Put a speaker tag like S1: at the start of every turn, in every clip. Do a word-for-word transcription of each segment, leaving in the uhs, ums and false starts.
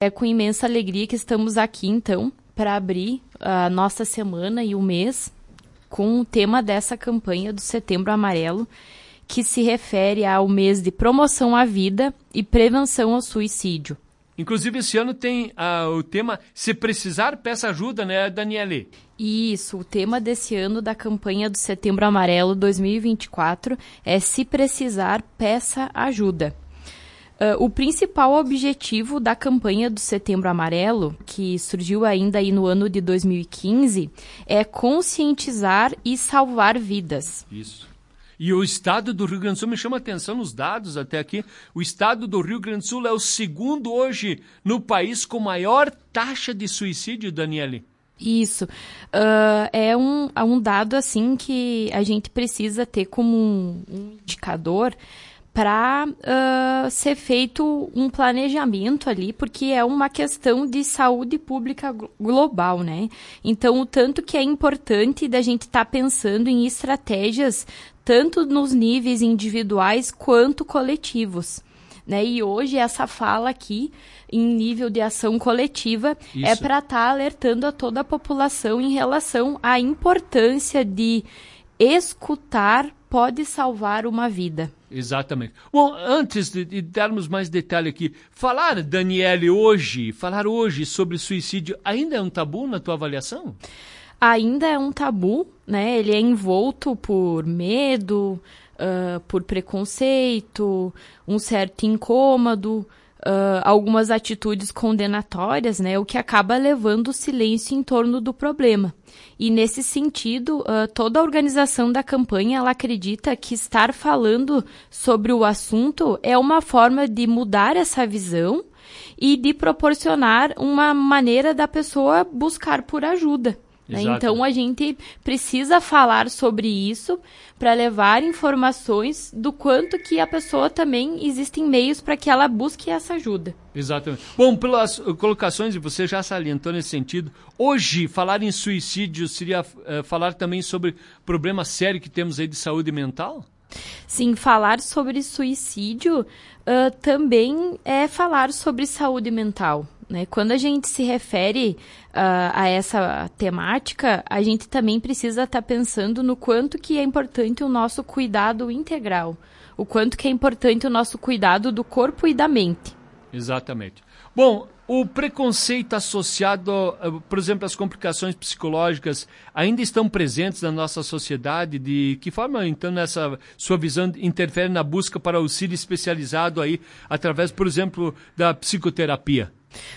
S1: É com imensa alegria que estamos aqui, então, para abrir a nossa semana e o mês com o tema dessa campanha do Setembro Amarelo, que se refere ao mês de promoção à vida e prevenção ao suicídio.
S2: Inclusive, esse ano tem uh, o tema Se Precisar, Peça Ajuda, né, Daniele?
S1: Isso, o tema desse ano da campanha do Setembro Amarelo dois mil e vinte e quatro é Se Precisar, Peça Ajuda. Uh, o principal objetivo da campanha do Setembro Amarelo, que surgiu ainda aí no ano de dois mil e quinze, é conscientizar e salvar vidas.
S2: Isso. E o estado do Rio Grande do Sul, me chama a atenção nos dados até aqui, o estado do Rio Grande do Sul é o segundo hoje no país com maior taxa de suicídio, Daniele.
S1: Isso. Uh, é um, é um dado assim que a gente precisa ter como um, um indicador para uh, ser feito um planejamento ali, porque é uma questão de saúde pública global, né? Então, o tanto que é importante da gente estar tá pensando em estratégias tanto nos níveis individuais quanto coletivos, né? E hoje essa fala aqui, em nível de ação coletiva, Isso. é para estar tá alertando a toda a população em relação à importância de escutar pode salvar uma vida.
S2: Exatamente. Bom, antes de, de darmos mais detalhe aqui, falar, Daniele, hoje, falar hoje sobre suicídio ainda é um tabu na tua avaliação?
S1: Ainda é um tabu, né? Ele é envolto por medo, uh, por preconceito, um certo incômodo, uh, algumas atitudes condenatórias, né? O que acaba levando o silêncio em torno do problema. E nesse sentido, uh, toda a organização da campanha, ela acredita que estar falando sobre o assunto é uma forma de mudar essa visão e de proporcionar uma maneira da pessoa buscar por ajuda. Né? Então, a gente precisa falar sobre isso para levar informações do quanto que a pessoa também existem meios para que ela busque essa ajuda.
S2: Exatamente. Bom, pelas colocações, e você já salientou nesse sentido, hoje falar em suicídio seria uh, falar também sobre problema sério que temos aí de saúde mental?
S1: Sim, falar sobre suicídio uh, também é falar sobre saúde mental. Né? Quando a gente se refere uh, a essa temática, a gente também precisa estar tá pensando no quanto que é importante o nosso cuidado integral, o quanto que é importante o nosso cuidado do corpo e da mente.
S2: Exatamente. Bom, o preconceito associado, por exemplo, às complicações psicológicas ainda estão presentes na nossa sociedade? De que forma, então, essa sua visão interfere na busca para auxílio especializado aí, através, por exemplo, da psicoterapia?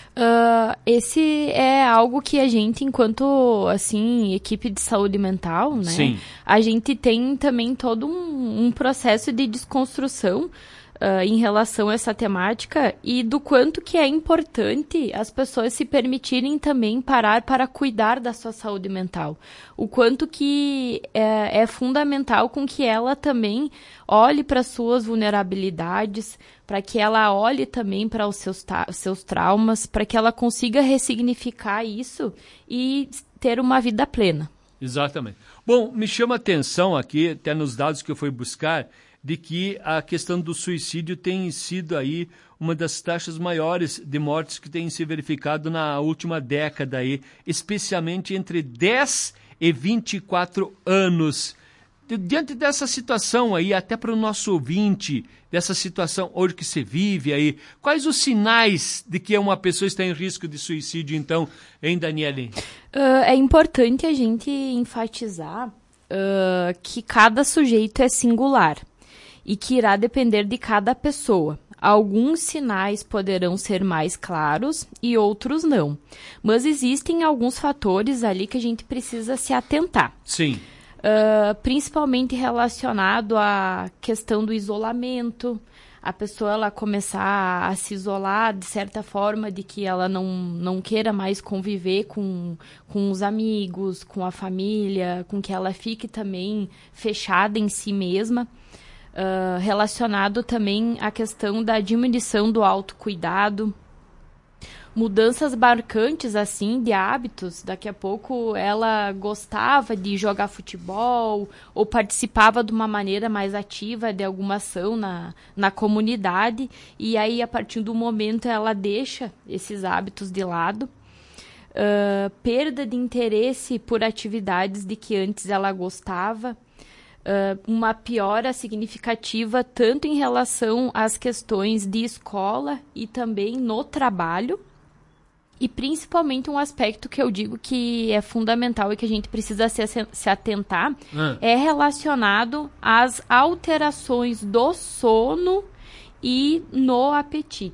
S1: Uh, esse é algo que a gente, enquanto, assim, equipe de saúde mental, né?
S2: Sim.
S1: A gente tem também todo um, um processo de desconstrução Uh, em relação a essa temática e do quanto que é importante as pessoas se permitirem também parar para cuidar da sua saúde mental. O quanto que é, é fundamental com que ela também olhe para as suas vulnerabilidades, para que ela olhe também para os seus, ta- seus traumas, para que ela consiga ressignificar isso e ter uma vida plena.
S2: Exatamente. Bom, me chama a atenção aqui, até nos dados que eu fui buscar, de que a questão do suicídio tem sido aí uma das taxas maiores de mortes que tem se verificado na última década aí, especialmente entre dez e vinte e quatro anos. Diante dessa situação aí, até para o nosso ouvinte, dessa situação hoje que se vive aí, quais os sinais de que uma pessoa está em risco de suicídio, então, hein, Daniele?
S1: Uh, é importante a gente enfatizar uh, que cada sujeito é singular e que irá depender de cada pessoa. Alguns sinais poderão ser mais claros e outros não. Mas existem alguns fatores ali que a gente precisa se atentar.
S2: Sim.
S1: Uh, principalmente relacionado à questão do isolamento, a pessoa ela começar a se isolar de certa forma, de que ela não, não queira mais conviver com, com os amigos, com a família, com que ela fique também fechada em si mesma. Uh, relacionado também à questão da diminuição do autocuidado. Mudanças marcantes, assim, de hábitos. Daqui a pouco ela gostava de jogar futebol ou participava de uma maneira mais ativa de alguma ação na, na comunidade. E aí, a partir do momento, ela deixa esses hábitos de lado. Uh, perda de interesse por atividades de que antes ela gostava. Uh, uma piora significativa tanto em relação às questões de escola e também no trabalho. E principalmente um aspecto que eu digo que é fundamental e que a gente precisa se, se atentar ah. é relacionado às alterações do sono e no apetite.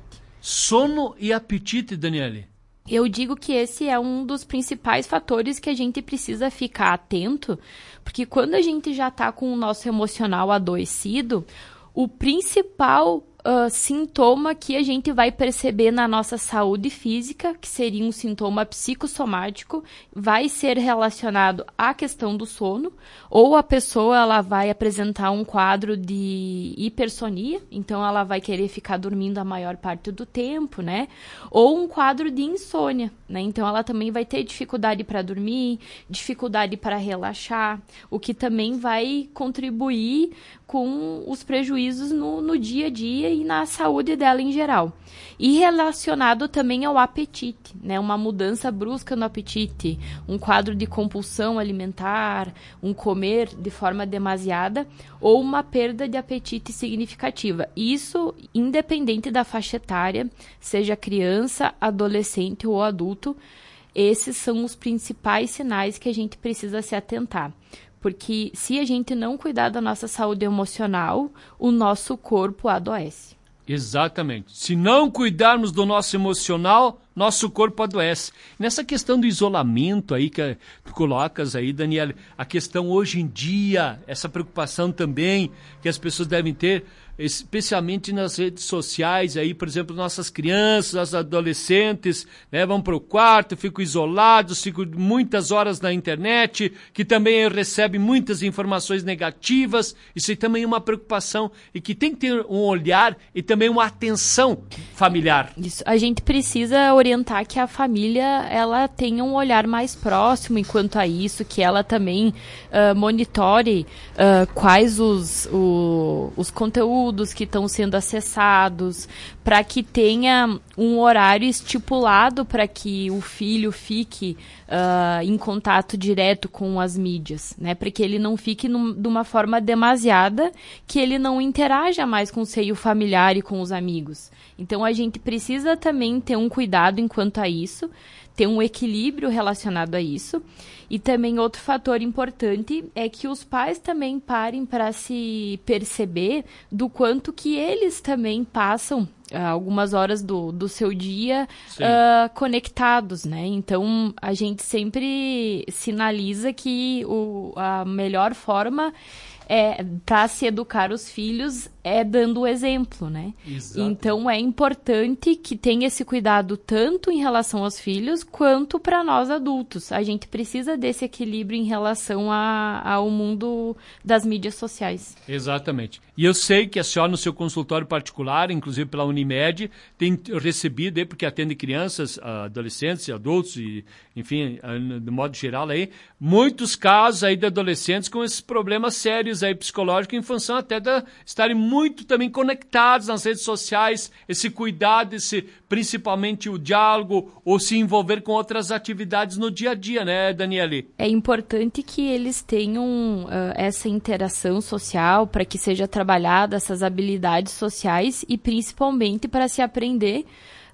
S2: Sono e apetite, Daniele?
S1: Eu digo que esse é um dos principais fatores que a gente precisa ficar atento, porque quando a gente já está com o nosso emocional adoecido, o principal Uh, sintoma que a gente vai perceber na nossa saúde física, que seria um sintoma psicossomático, vai ser relacionado à questão do sono, ou a pessoa ela vai apresentar um quadro de hipersonia, então ela vai querer ficar dormindo a maior parte do tempo, né? Ou um quadro de insônia, né? Então ela também vai ter dificuldade para dormir, dificuldade para relaxar, o que também vai contribuir com os prejuízos no, no dia a dia e na saúde dela em geral. E relacionado também ao apetite, né? Uma mudança brusca no apetite, um quadro de compulsão alimentar, um comer de forma demasiada ou uma perda de apetite significativa. Isso independente da faixa etária, seja criança, adolescente ou adulto, esses são os principais sinais que a gente precisa se atentar. Porque se a gente não cuidar da nossa saúde emocional, o nosso corpo adoece.
S2: Exatamente. Se não cuidarmos do nosso emocional, nosso corpo adoece. Nessa questão do isolamento aí que tu colocas aí, Daniele, a questão hoje em dia, essa preocupação também que as pessoas devem ter, especialmente nas redes sociais, aí, por exemplo, nossas crianças, as adolescentes, né, vão para o quarto, ficam isolados, ficam muitas horas na internet, que também recebem muitas informações negativas. Isso aí também é uma preocupação e que tem que ter um olhar e também uma atenção familiar.
S1: Isso, a gente precisa orientar que a família ela tenha um olhar mais próximo enquanto a isso, que ela também uh, monitore uh, quais os, o, os conteúdos que estão sendo acessados, para que tenha um horário estipulado para que o filho fique uh, em contato direto com as mídias, né? Para que ele não fique num, de uma forma demasiada, que ele não interaja mais com o seio familiar e com os amigos. Então a gente precisa também ter um cuidado enquanto a isso, ter um equilíbrio relacionado a isso. E também outro fator importante é que os pais também parem para se perceber do quanto que eles também passam uh, algumas horas do, do seu dia uh, conectados, né? Então, a gente sempre sinaliza que o, a melhor forma é, para se educar os filhos é dando o exemplo, né? Exato. Então é importante que tenha esse cuidado tanto em relação aos filhos quanto para nós adultos. A gente precisa desse equilíbrio em relação a, ao mundo das mídias sociais.
S2: Exatamente. E eu sei que a senhora no seu consultório particular, inclusive pela Unimed, tem recebido, aí, porque atende crianças, adolescentes e adultos, e, enfim, de modo geral aí, muitos casos aí de adolescentes com esses problemas sérios aí psicológicos em função até de estarem muito também conectados nas redes sociais, esse cuidado, esse, principalmente o diálogo, ou se envolver com outras atividades no dia a dia, né, Daniele?
S1: É importante que eles tenham uh, essa interação social para que seja trabalhada essas habilidades sociais e principalmente para se aprender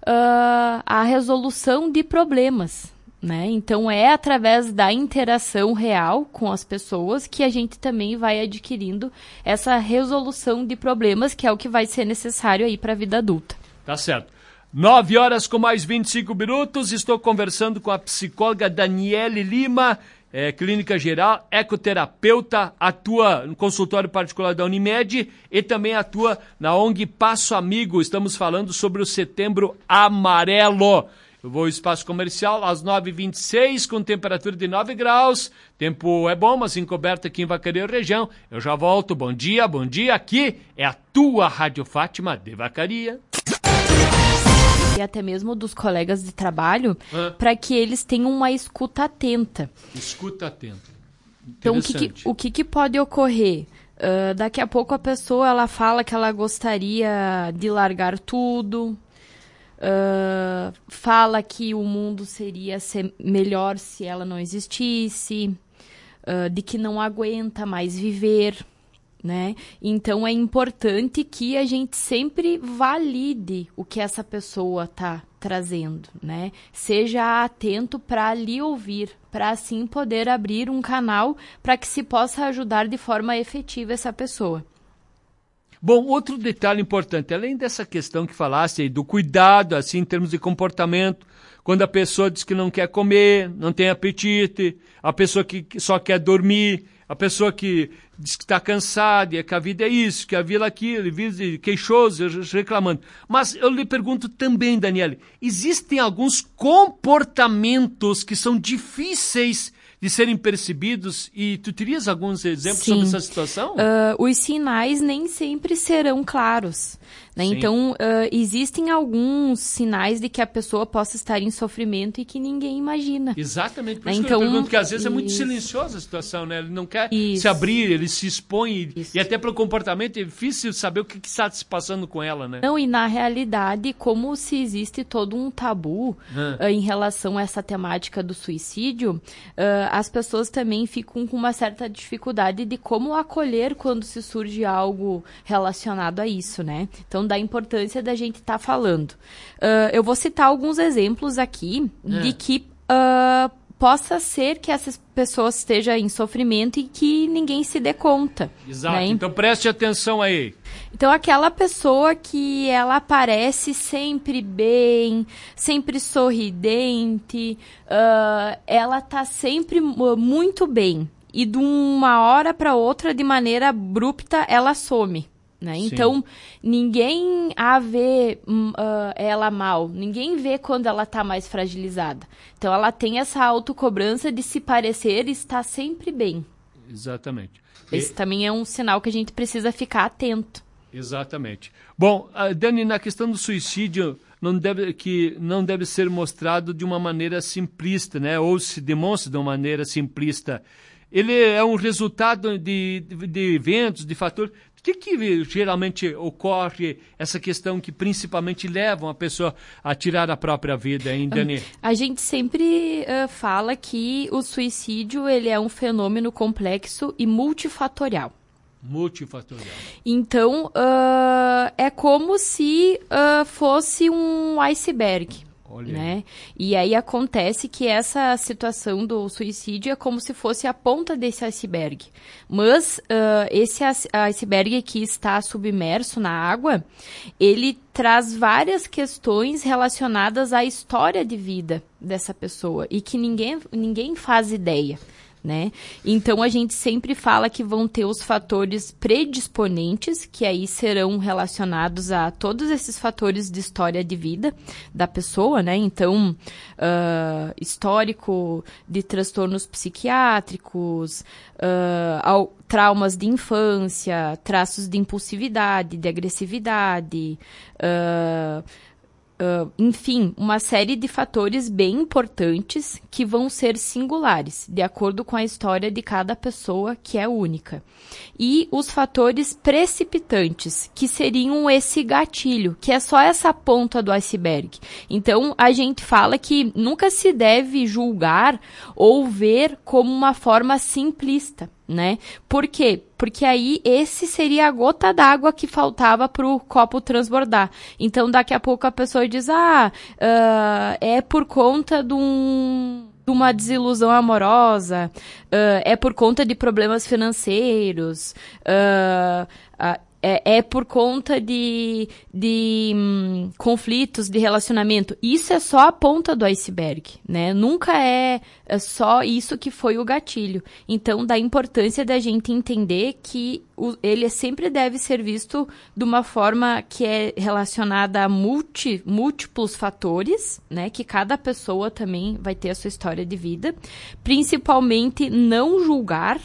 S1: uh, a resolução de problemas. Né? Então é através da interação real com as pessoas que a gente também vai adquirindo essa resolução de problemas, que é o que vai ser necessário aí para a vida adulta.
S2: Tá certo. Nove horas com mais vinte e cinco minutos, estou conversando com a psicóloga Daniele Lima, é, clínica geral, ecoterapeuta, atua no consultório particular da Unimed e também atua na O N G Passo Amigo. Estamos falando sobre o Setembro Amarelo. Eu vou ao espaço comercial às nove e vinte e seis, com temperatura de nove graus. Tempo é bom, mas encoberto aqui em Vacaria região. Eu já volto. Bom dia, bom dia. Aqui é a tua Rádio Fátima de Vacaria.
S1: e até mesmo dos colegas de trabalho,
S2: ah.
S1: para que eles tenham uma escuta atenta.
S2: Escuta atenta.
S1: Então, o que, que, o que, que pode ocorrer? Uh, daqui a pouco a pessoa ela fala que ela gostaria de largar tudo, uh, fala que o mundo seria ser melhor se ela não existisse, uh, de que não aguenta mais viver, né? Então é importante que a gente sempre valide o que essa pessoa está trazendo, né? Seja atento para lhe ouvir, para assim poder abrir um canal para que se possa ajudar de forma efetiva essa pessoa.
S2: Bom, outro detalhe importante, além dessa questão que falaste aí, do cuidado, assim, em termos de comportamento, quando a pessoa diz que não quer comer, não tem apetite, a pessoa que só quer dormir, a pessoa que diz que está cansada, e que a vida é isso, que a vida é aquilo, e vive queixoso, reclamando. Mas eu lhe pergunto também, Daniele, existem alguns comportamentos que são difíceis de serem percebidos, e tu terias alguns exemplos
S1: Sim.
S2: sobre essa situação?
S1: Uh, os sinais nem sempre serão claros, né? Então, uh, existem alguns sinais de que a pessoa possa estar em sofrimento e que ninguém imagina.
S2: Exatamente, por
S1: né?
S2: isso
S1: então,
S2: que eu pergunto, que às vezes
S1: isso.
S2: é muito silenciosa a situação, né? Ele não quer
S1: isso.
S2: se abrir, ele se expõe,
S1: isso.
S2: e até pelo comportamento é difícil saber o que, que está se passando com ela, né?
S1: Não, e na realidade, como se existe todo um tabu
S2: ah.
S1: uh, em relação a essa temática do suicídio, uh, as pessoas também ficam com uma certa dificuldade de como acolher quando se surge algo relacionado a isso, né? Então, da importância da gente estar tá falando. Uh, eu vou citar alguns exemplos aqui
S2: é.
S1: de que uh, possa ser que essas pessoas estejam em sofrimento e que ninguém se dê conta.
S2: Exato,
S1: né?
S2: Então preste atenção aí.
S1: Então, aquela pessoa que ela aparece sempre bem, sempre sorridente, uh, ela tá sempre muito bem. E de uma hora para outra, de maneira abrupta, ela some. Né? Então, ninguém a vê uh, ela mal, ninguém vê quando ela está mais fragilizada. Então, ela tem essa autocobrança de se parecer e estar sempre bem.
S2: Exatamente.
S1: Esse e... também é um sinal que a gente precisa ficar atento.
S2: Exatamente. Bom, uh, Dani, na questão do suicídio, não deve, que não deve ser mostrado de uma maneira simplista, né? Ou se demonstra de uma maneira simplista. Ele é um resultado de, de, de eventos, de fatores. O que, que geralmente ocorre, essa questão que principalmente levam a pessoa a tirar a própria vida, hein, Dani?
S1: A gente sempre uh, fala que o suicídio ele é um fenômeno complexo e multifatorial.
S2: Multifatorial.
S1: Então, uh, é como se uh, fosse um iceberg.
S2: Olha.
S1: Né? E aí acontece que essa situação do suicídio é como se fosse a ponta desse iceberg. Mas uh, esse iceberg que está submerso na água, ele traz várias questões relacionadas à história de vida dessa pessoa e que ninguém, ninguém faz ideia. Né? Então, a gente sempre fala que vão ter os fatores predisponentes, que aí serão relacionados a todos esses fatores de história de vida da pessoa, né? Então, uh, histórico de transtornos psiquiátricos, uh, ao, traumas de infância, traços de impulsividade, de agressividade, uh, Uh, enfim, uma série de fatores bem importantes que vão ser singulares, de acordo com a história de cada pessoa, que é única. E os fatores precipitantes, que seriam esse gatilho, que é só essa ponta do iceberg. Então, a gente fala que nunca se deve julgar ou ver como uma forma simplista. Né? Por quê? Porque aí esse seria a gota d'água que faltava para o copo transbordar. Então, daqui a pouco a pessoa diz, ah, uh, é por conta de, um, de uma desilusão amorosa, uh, é por conta de problemas financeiros, uh, uh, É, é por conta de, de hum, conflitos de relacionamento. Isso é só a ponta do iceberg, né? Nunca é, é só isso que foi o gatilho. Então, da importância da gente entender que o, ele sempre deve ser visto de uma forma que é relacionada a multi, múltiplos fatores, né? Que cada pessoa também vai ter a sua história de vida. Principalmente, não julgar,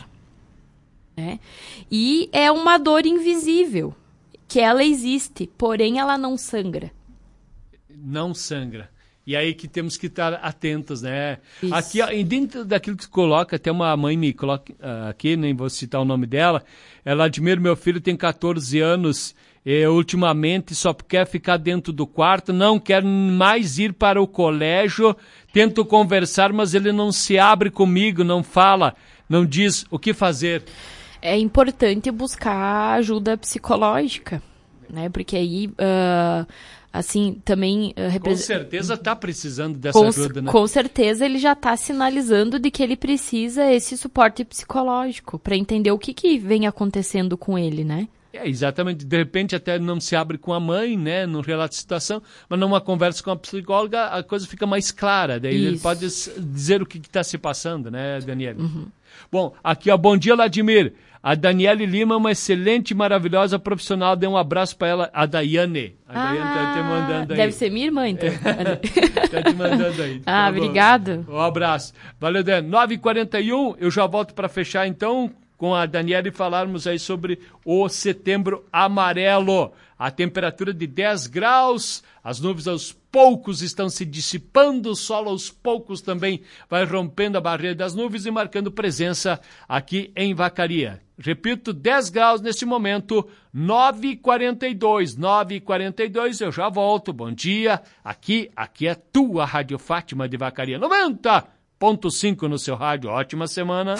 S1: né? E é uma dor invisível, que ela existe, porém ela não sangra.
S2: não sangra. E aí que temos que estar atentos, né?
S1: Isso.
S2: Aqui, ó, dentro daquilo que tu coloca, até uma mãe me coloca uh, aqui, nem vou citar o nome dela, ela admira, meu filho tem catorze anos, e ultimamente só quer ficar dentro do quarto, não quer mais ir para o colégio, tento conversar, mas ele não se abre comigo, não fala, não diz o que fazer.
S1: É importante buscar ajuda psicológica, né? Porque aí... Uh... Assim, também... Uh, repre...
S2: Com certeza está precisando dessa
S1: com,
S2: ajuda, né?
S1: Com certeza ele já está sinalizando de que ele precisa esse suporte psicológico para entender o que, que vem acontecendo com ele, né?
S2: É, exatamente. De repente até não se abre com a mãe, né? Não relata a situação, mas numa conversa com a psicóloga a coisa fica mais clara. Daí Isso. ele pode dizer o que está se passando, né, Daniele? Uhum. Bom, aqui, ó, bom dia, Vladimir. A Daniele Lima é uma excelente e maravilhosa profissional. Dê um abraço para ela, a Daiane. A
S1: ah,
S2: Daiane tá te mandando aí.
S1: Deve ser minha irmã, então.
S2: Está te mandando aí.
S1: Ah,
S2: tá
S1: obrigado.
S2: Um abraço. Valeu, Daniele. nove e quarenta e um, eu já volto para fechar, então, com a Daniele e falarmos aí sobre o Setembro Amarelo. A temperatura de dez graus, as nuvens aos poucos estão se dissipando, o sol aos poucos também vai rompendo a barreira das nuvens e marcando presença aqui em Vacaria. Repito, dez graus neste momento, nove e quarenta e dois, nove e quarenta e dois, eu já volto, bom dia, aqui, aqui é tua Rádio Fátima de Vacaria, noventa ponto cinco no seu rádio, ótima semana.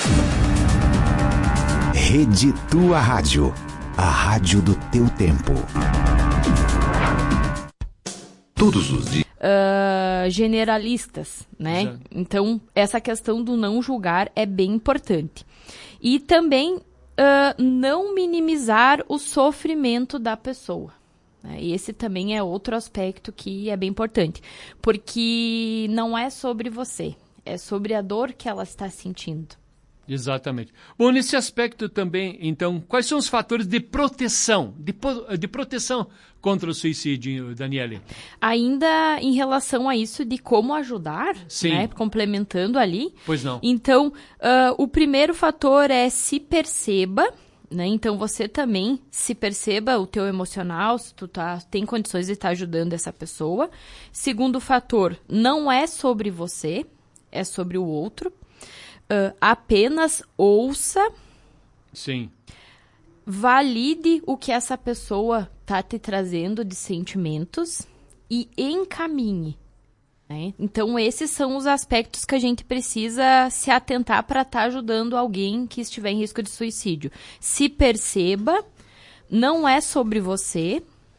S3: Rede Tua Rádio, a rádio do teu tempo. Todos os dias.
S1: Uh, generalistas, né?
S2: Exato.
S1: Então, essa questão do não julgar é bem importante. E também uh, não minimizar o sofrimento da pessoa. Né? E esse também é outro aspecto que é bem importante. Porque não é sobre você, é sobre a dor que ela está sentindo.
S2: Exatamente. Bom, nesse aspecto também, então, quais são os fatores de proteção, de, de proteção contra o suicídio, Daniele?
S1: Ainda em relação a isso de como ajudar,
S2: Sim.
S1: Né, complementando ali.
S2: Pois não.
S1: Então, uh, o primeiro fator é se perceba, né? Então, você também se perceba o teu emocional, se tu tá, tem condições de estar ajudando essa pessoa. Segundo fator, não é sobre você, é sobre o outro. Uh, apenas ouça,
S2: Sim.
S1: valide o que essa pessoa está te trazendo de sentimentos e encaminhe. Né? Então, esses são os aspectos que a gente precisa se atentar para estar tá ajudando alguém que estiver em risco de suicídio. Se perceba, não é sobre você,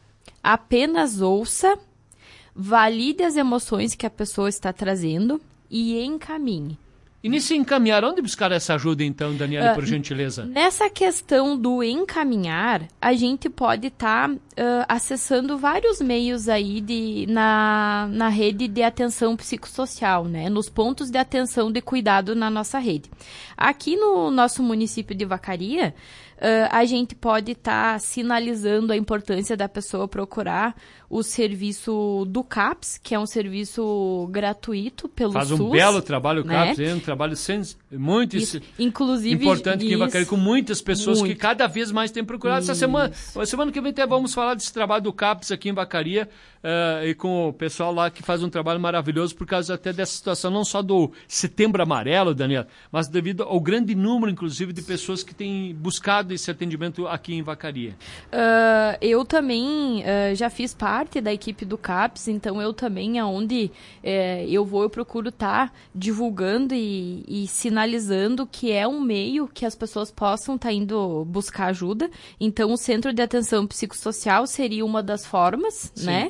S1: apenas ouça, valide as emoções que a pessoa está trazendo e encaminhe.
S2: E nesse encaminhar, onde buscar essa ajuda, então, Daniela, uh, por gentileza?
S1: Nessa questão do encaminhar, a gente pode estar tá, uh, acessando vários meios aí de, na, na rede de atenção psicossocial, né? Nos pontos de atenção de cuidado na nossa rede. Aqui no nosso município de Vacaria, uh, a gente pode estar tá sinalizando a importância da pessoa procurar o serviço do CAPS, que é um serviço gratuito pelo
S2: Faz
S1: SUS.
S2: Faz um belo trabalho o
S1: né?
S2: CAPS, é um trabalho sens... muito
S1: isso, inclusive,
S2: importante
S1: isso,
S2: aqui em Vacaria, com muitas pessoas
S1: muito.
S2: que cada vez mais têm procurado. Isso. Essa semana, semana que vem até vamos falar desse trabalho do CAPS aqui em Vacaria uh, e com o pessoal lá que faz um trabalho maravilhoso por causa até dessa situação, não só do Setembro Amarelo, Daniela, mas devido ao grande número, inclusive, de pessoas que têm buscado esse atendimento aqui em Vacaria.
S1: Uh, eu também uh, já fiz parte da equipe do CAPS, então eu também, aonde uh, eu vou, eu procuro estar tá divulgando e, e sinalizando que é um meio que as pessoas possam estar tá indo buscar ajuda. Então, o Centro de Atenção Psicossocial seria uma das formas, Sim. né?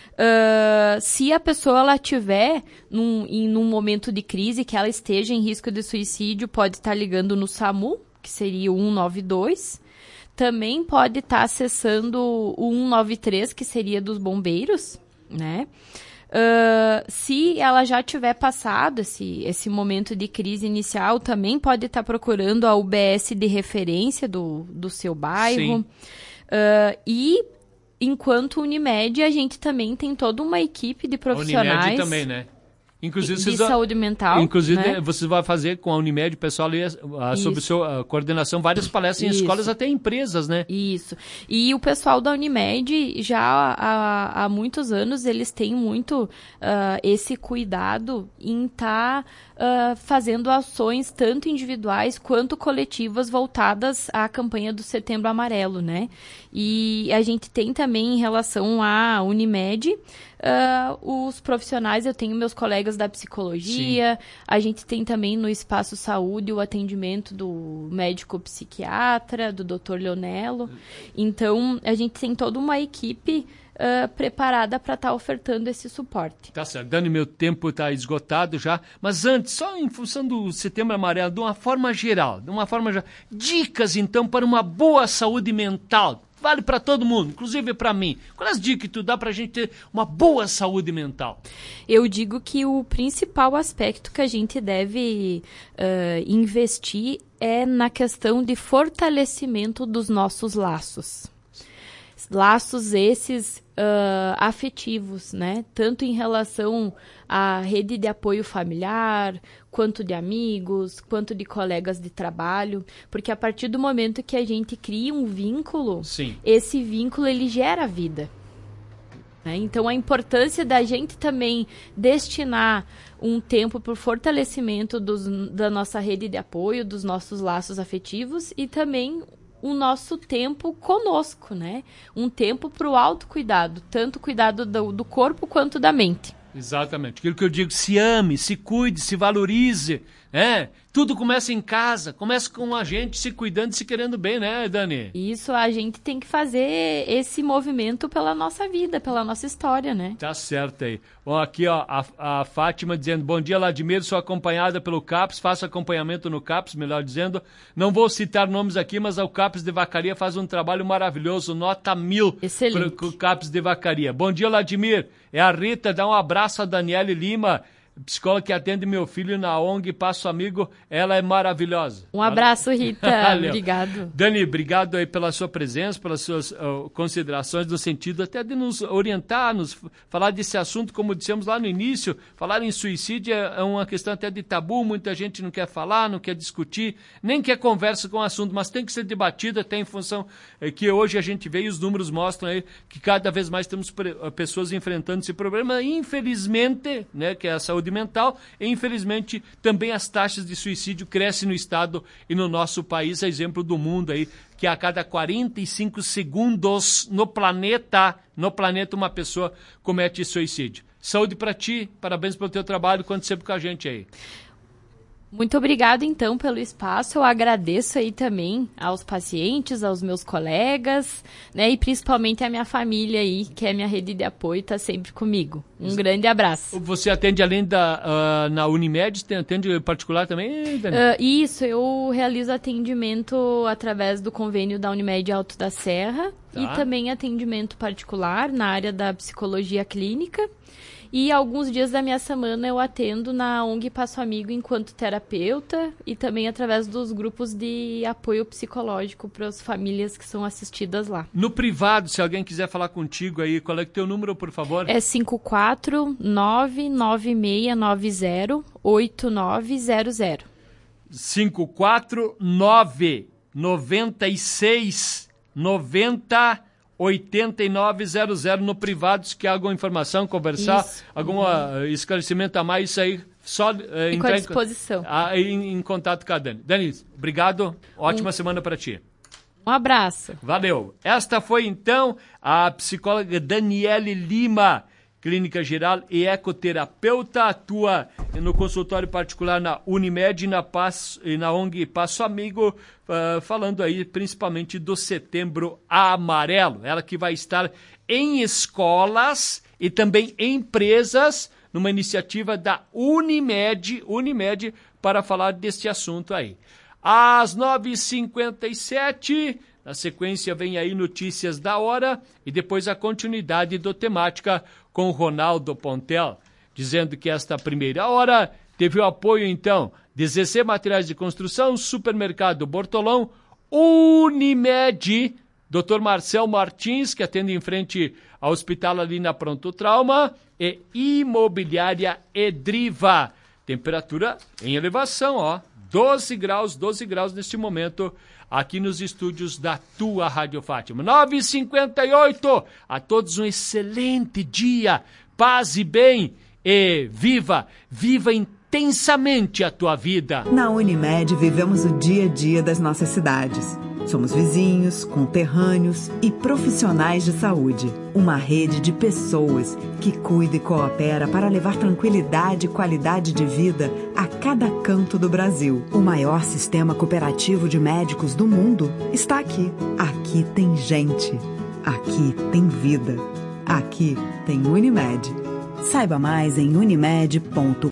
S1: Uh, se a pessoa ela tiver num, em num momento de crise, que ela esteja em risco de suicídio, pode estar tá ligando no SAMU, que seria o um nove dois. Também pode estar tá acessando o um nove três, que seria dos bombeiros, né? Uh, se ela já tiver passado esse, esse momento de crise inicial, também pode estar tá procurando a U B S de referência do, do seu bairro. Uh, e, enquanto Unimed, a gente também tem toda uma equipe de profissionais.
S2: Unimed também, né? Inclusive,
S1: de
S2: vocês,
S1: saúde mental.
S2: Inclusive,
S1: né?
S2: você vai fazer com a Unimed, o pessoal ali, a, sobre sua a coordenação, várias palestras em
S1: Isso.
S2: escolas, até empresas, né?
S1: Isso. E o pessoal da Unimed, já há, há muitos anos, eles têm muito uh, esse cuidado em estar tá, uh, fazendo ações tanto individuais quanto coletivas voltadas à campanha do Setembro Amarelo, né? E a gente tem também, em relação à Unimed, Uh, os profissionais, eu tenho meus colegas da psicologia, Sim. a gente tem também no Espaço Saúde o atendimento do médico psiquiatra, do doutor Leonello. Então, a gente tem toda uma equipe uh, preparada para estar tá ofertando esse suporte.
S2: Tá certo. Dani, meu tempo está esgotado já, mas antes, só em função do Setembro Amarelo, de uma forma geral, de uma forma geral, dicas, então, para uma boa saúde mental. Vale para todo mundo, inclusive para mim. Quais as dicas que tu dá para a gente ter uma boa saúde mental?
S1: Eu digo que o principal aspecto que a gente deve uh, investir é na questão de fortalecimento dos nossos laços. Laços esses uh, afetivos, né? Tanto em relação à rede de apoio familiar, quanto de amigos, quanto de colegas de trabalho, porque a partir do momento que a gente cria um vínculo,
S2: Sim.
S1: esse vínculo ele gera vida. Né? Então, a importância da gente também destinar um tempo para o fortalecimento dos, da nossa rede de apoio, dos nossos laços afetivos e também o nosso tempo conosco, né? Um tempo para o autocuidado, tanto cuidado do, do corpo quanto da mente.
S2: Exatamente. Aquilo que eu digo, se ame, se cuide, se valorize, né? Tudo começa em casa, começa com a gente se cuidando e se querendo bem, né, Dani?
S1: Isso, a gente tem que fazer esse movimento pela nossa vida, pela nossa história, né?
S2: Tá certo aí. Bom, aqui, ó, a, a Fátima dizendo, bom dia, Ladimir, sou acompanhada pelo CAPS, faço acompanhamento no CAPS, melhor dizendo. Não vou citar nomes aqui, mas o CAPS de Vacaria faz um trabalho maravilhoso, nota mil.
S1: Excelente.
S2: Para o CAPS de Vacaria. Bom dia, Ladimir. É a Rita, dá um abraço a Daniele Lima, psicóloga que atende meu filho na O N G Passo Amigo, ela é maravilhosa.
S1: Um abraço, Rita. Obrigado.
S2: Dani, obrigado aí pela sua presença, pelas suas uh, considerações, no sentido até de nos orientar, nos falar desse assunto, como dissemos lá no início, falar em suicídio é uma questão até de tabu, muita gente não quer falar, não quer discutir, nem quer conversa com o assunto, mas tem que ser debatido até em função eh, que hoje a gente vê e os números mostram aí que cada vez mais temos pre- pessoas enfrentando esse problema, infelizmente, né, que é a saúde mental, e infelizmente também as taxas de suicídio crescem no estado e no nosso país, é exemplo do mundo aí, que a cada quarenta e cinco segundos no planeta, no planeta uma pessoa comete suicídio. Saúde para ti, parabéns pelo teu trabalho, conte sempre com a gente aí.
S1: Muito obrigada, então, pelo espaço. Eu agradeço aí também aos pacientes, aos meus colegas, né, e principalmente à minha família aí, que é minha rede de apoio, está sempre comigo. Um Exato. Grande abraço.
S2: Você atende além da, uh, na Unimed, atende particular também, Dani?
S1: Uh, isso, eu realizo atendimento através do convênio da Unimed Alto da Serra tá. E também atendimento particular na área da psicologia clínica. E alguns dias da minha semana eu atendo na O N G Passo Amigo enquanto terapeuta e também através dos grupos de apoio psicológico para as famílias que são assistidas lá.
S2: No privado, se alguém quiser falar contigo aí, qual é o teu número, por favor?
S1: É cinco quatro nove nove seis nove zero oito nove zero zero.
S2: cinco quatro nove nove seis nove zero oitenta e nove zero zero no privado, se quer alguma informação, conversar, isso. algum uhum. esclarecimento a mais, isso aí, só uh,
S1: entrar à disposição.
S2: Em, em, em contato com a Dani. Dani, obrigado, ótima um, semana para ti.
S1: Um abraço.
S2: Valeu. Esta foi, então, a psicóloga Daniele Lima, clínica geral e ecoterapeuta, atua no consultório particular na Unimed e na, Passo, e na O N G Passo Amigo, uh, falando aí principalmente do Setembro Amarelo. Ela que vai estar em escolas e também em empresas, numa iniciativa da Unimed, Unimed para falar deste assunto aí. Às nove e cinquenta e sete, na sequência vem aí notícias da hora e depois a continuidade do Temática com o Ronaldo Pontel, dizendo que esta primeira hora teve o apoio, então, de Z C Materiais de Construção, Supermercado Bortolão, Unimed, doutor Marcel Martins, que atende em frente ao hospital ali na Pronto Trauma, e Imobiliária Edriva. Temperatura em elevação, ó, doze graus, doze graus neste momento, aqui nos estúdios da tua Rádio Fátima. nove e cinquenta e oito, a todos um excelente dia, paz e bem, e viva, viva intensamente a tua vida.
S4: Na Unimed vivemos o dia a dia das nossas cidades. Somos vizinhos, conterrâneos e profissionais de saúde. Uma rede de pessoas que cuida e coopera para levar tranquilidade e qualidade de vida a cada canto do Brasil. O maior sistema cooperativo de médicos do mundo está aqui. Aqui tem gente. Aqui tem vida. Aqui tem Unimed. Saiba mais em unimed ponto